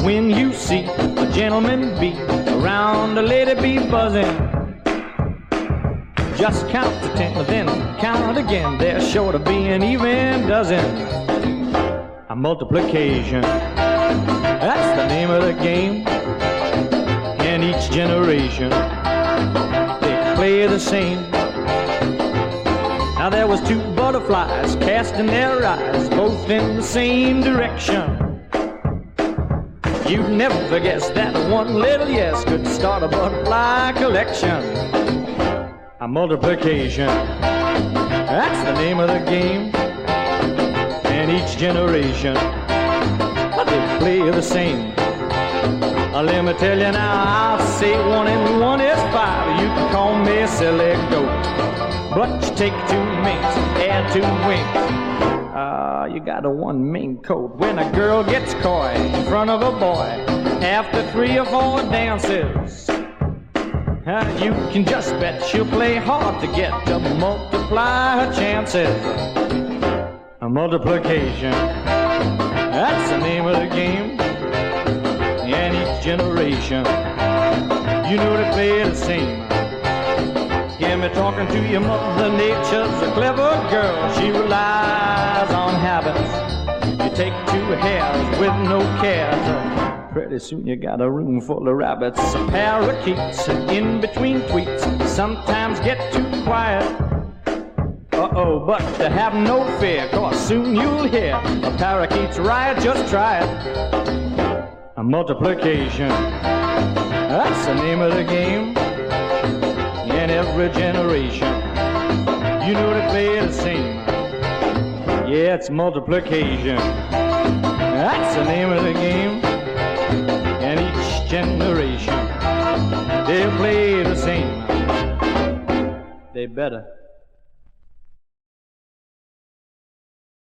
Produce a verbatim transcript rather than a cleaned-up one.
when you see a gentleman bee around a lady bee buzzing. Just count to ten, then count again. There's sure to be an even dozen. A multiplication, that's the name of the game. And each generation, they play the same. Now there was two butterflies casting their eyes both in the same direction. You'd never guess that one little yes could start a butterfly collection. A multiplication, that's the name of the game. And each generation, they play the same. Uh, let me tell you now, I'll say one and one is five. You can call me a silly goat, but you take two minks, add two winks. Uh, you got a one mink coat. When a girl gets coy in front of a boy after three or four dances, uh, you can just bet she'll play hard to get to multiply her chances. A multiplication, that's the name of the game. And each generation, you know they play the same. Hear me talking to you, Mother Nature's a clever girl. She relies on habits. You take two hairs with no cares. Pretty soon you got a room full of rabbits. Parakeets in between tweets sometimes get too quiet. Uh-oh, but to have no fear, cause soon you'll hear a parakeet's riot, just try it. A multiplication, that's the name of the game. In every generation, you know they play the same. Yeah, it's multiplication, that's the name of the game. And each generation, they play the same. They better.